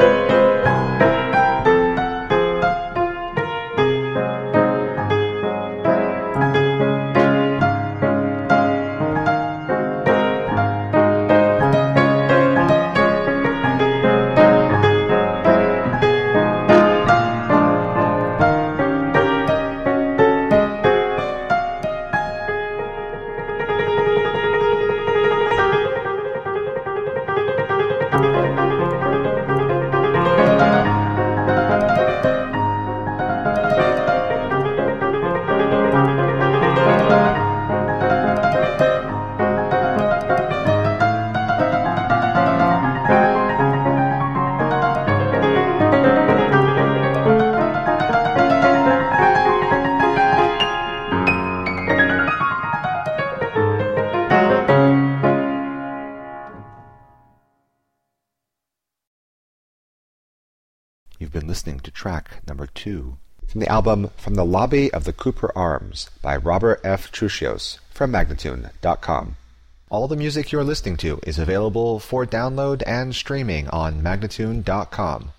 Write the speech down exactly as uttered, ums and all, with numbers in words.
You've been listening to track number two from the album From the Lobby of the Cooper Arms by Robert F. Truchios from Magnatune dot com. All the music you're listening to is available for download and streaming on Magnatune dot com.